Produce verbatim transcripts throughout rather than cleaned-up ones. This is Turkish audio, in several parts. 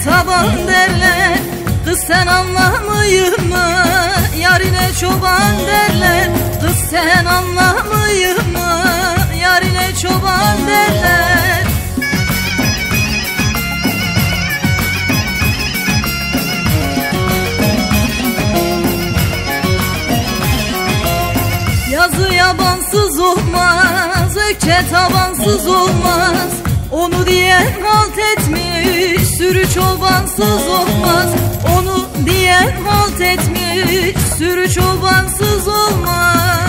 taban derler. Kız sen anlamayın mı? Yarine çoban derler. Kız sen anlamayın mı? Yarine çoban derler. Yazı yabansız olmaz, ökçe tabansız olmaz. Onu diyen halt etmiş, sürü çobansız olmaz. Onu diyen halt etmiş, sürü çobansız olmaz.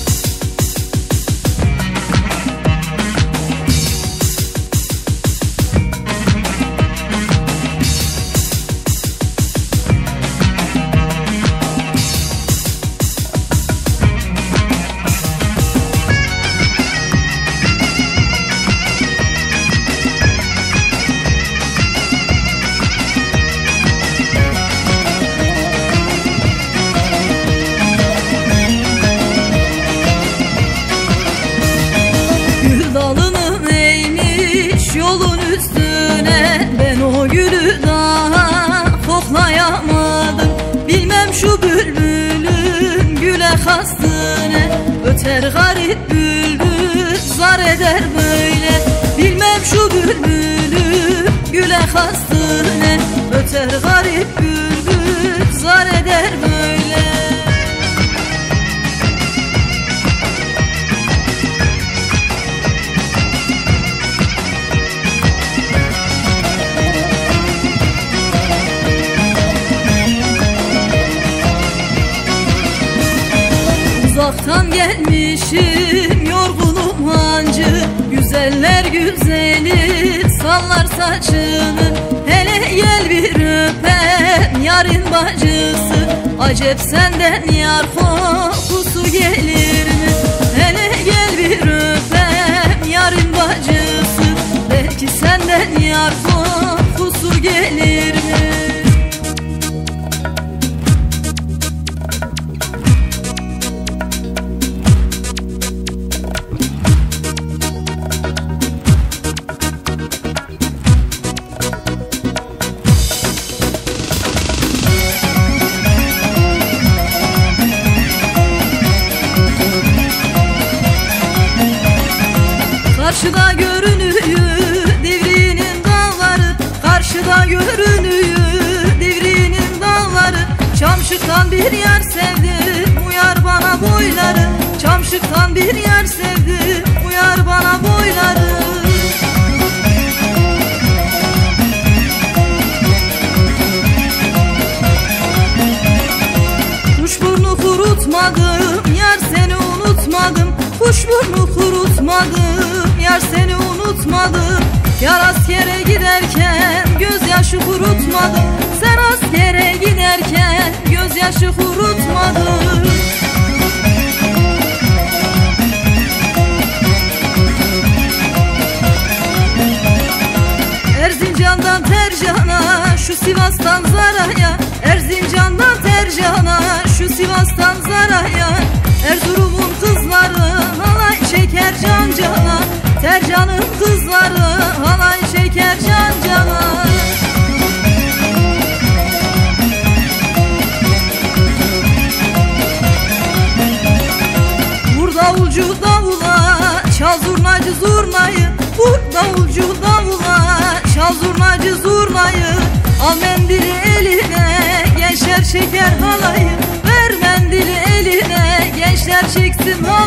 Dalını eğmiş yolun üstüne, ben o gülü daha koklayamadım. Bilmem şu bülbülün güle kastı ne, öter garip bülbül zar eder böyle. Bilmem şu bülbülün güle kastı ne, öter garip bülbül zar eder böyle. Uzaktan gelmişim yorgunum hancı, güzeller güzeli sallar saçını. Hele gel bir öpem yarın bacısı, acep senden yar kokusu gelir mi? Hele gel bir öpem yarın bacısı, belki senden yar kokusu gelir mi? Karşıda görünüyor Divriğinin dağları, karşıda görünüyor Divriğinin dağları. Çamşıktan bir yer sevdim, uyar bana boyları. Çamşıktan bir yer sevdim, uyar bana boyları. Kuşburnu kurutmadım, yar seni unutmadım. Kuşburnu kurutmadım, yar seni unutmadım. Yar askere giderken gözyaşı kurutmadım. Sen askere giderken gözyaşı kurutmadın. Erzincan'dan Tercan'a, şu Sivas'tan Zara'ya. Erzincan'dan Tercan'a, şu Sivas'tan Zara'ya. Erzurum'un kızları halay çeker can cana. Tercan'ın kızları halay çeker can cana. Vur davulcu davula, çal zurnacı zurnayı. Vur davulcu davula, çal zurnacı zurnayı. Al mendili eline, gençler çeker halayı. Ver mendili eline, gençler çeksin halayı.